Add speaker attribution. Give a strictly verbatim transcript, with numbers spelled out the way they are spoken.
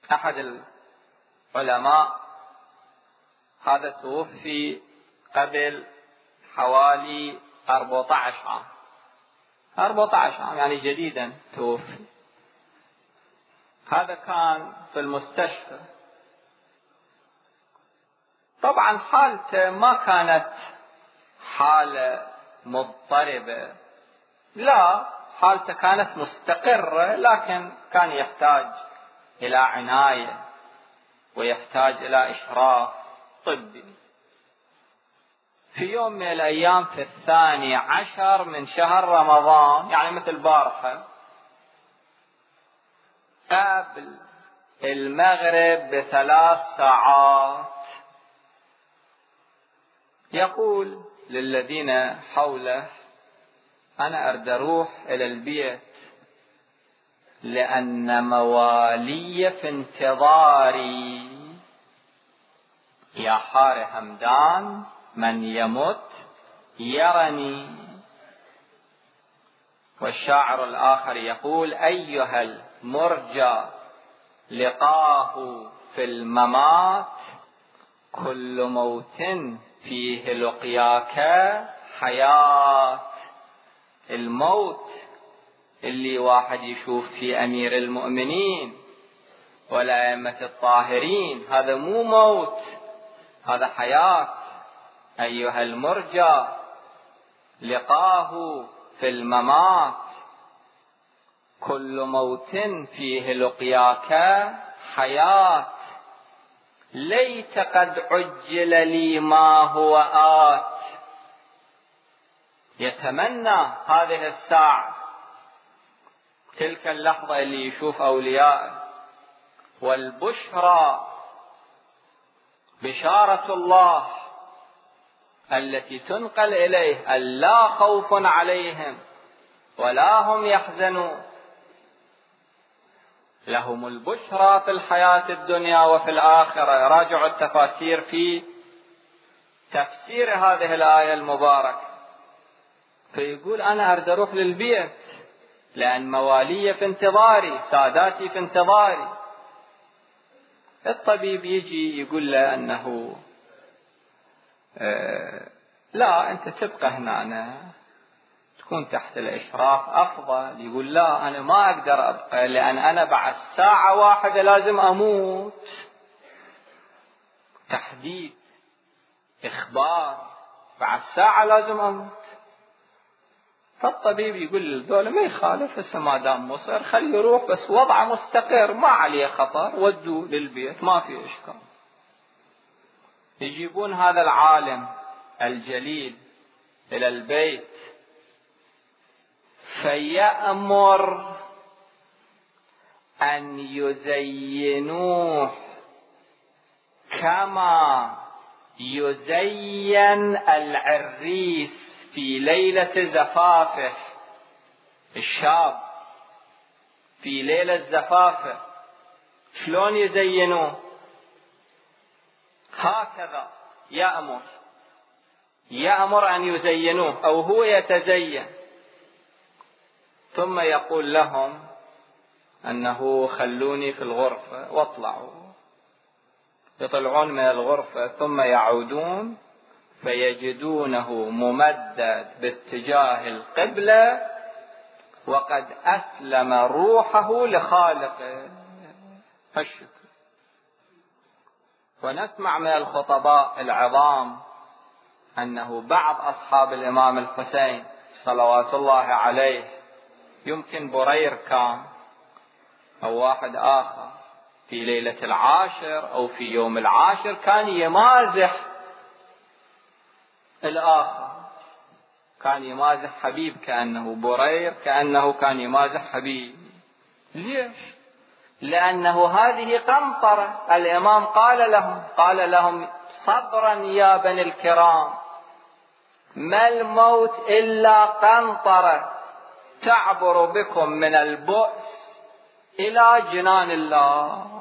Speaker 1: أحد العلماء هذا توفي قبل حوالي أربعة عشر عام، أربعة عشر عام يعني جديدا توفي. هذا كان في المستشفى. طبعا حالته ما كانت حالة مضطربة، لا، حالته كانت مستقرة، لكن كان يحتاج إلى عناية ويحتاج إلى إشراف طبي. في يوم من الأيام في الثاني عشر من شهر رمضان، يعني مثل بارحة، قبل المغرب بثلاث ساعات، يقول للذين حوله: أنا أريد أروح إلى البيت لأن موالي في انتظاري، يا حار همدان من يمت يرني. والشاعر الآخر يقول: أيها المرجى لقاه في الممات، كل موت فيه لقياك حياة. الموت اللي واحد يشوف في أمير المؤمنين والأئمة الطاهرين، هذا مو موت، هذا حياة. أيها المرجى لقاه في الممات، كل موت فيه لقياك حياة. ليت قد عجل لي ما هو آت. يتمنى هذه الساعة، تلك اللحظة اللي يشوف أولياء. والبشرى بشارة الله التي تنقل إليه: ألا خوف عليهم ولا هم يحزنون. لهم البشرى في الحياة الدنيا وفي الآخرة. راجعوا التفاسير في تفسير هذه الآية المباركة. فيقول: أنا أريد أروح للبيت لأن موالي في انتظاري، ساداتي في انتظاري. الطبيب يجي يقول له أنه آه لا، أنت تبقى هنا، تكون تحت الإشراف أفضل. يقول: لا، أنا ما أقدر أبقى، لأن أنا بعد ساعة واحدة لازم أموت. تحديد، إخبار، بعد ساعة لازم أموت. فالطبيب يقول للدولة: ما يخالف، هسه ما دام مصر خليه يروح، بس وضعه مستقر، ما عليه خطر، ودوه للبيت، ما في إشكال. يجيبون هذا العالم الجليل إلى البيت، فيأمر أن يزينوه كما يزين العريس في ليلة زفافه. الشاب في ليلة زفافه شلون يزينوه؟ هكذا يأمر يأمر أن يزينوه، أو هو يتزين، ثم يقول لهم أنه خلوني في الغرفة واطلعوا. يطلعون من الغرفة ثم يعودون فيجدونه ممدد باتجاه القبلة وقد أسلم روحه لخالقه. الشكر. ونسمع من الخطباء العظام أنه بعض أصحاب الإمام الحسين صلوات الله عليه، يمكن برير كان أو واحد آخر، في ليلة العاشر أو في يوم العاشر كان يمازح الآخر، كان يمازح حبيب، كأنه برير كأنه كان يمازح حبيب. ليش؟ لأنه هذه قنطرة. الإمام قال لهم قال لهم صبرا يا بني الكرام، ما الموت إلا قنطرة تعبر بكم من البؤس إلى جنان الله.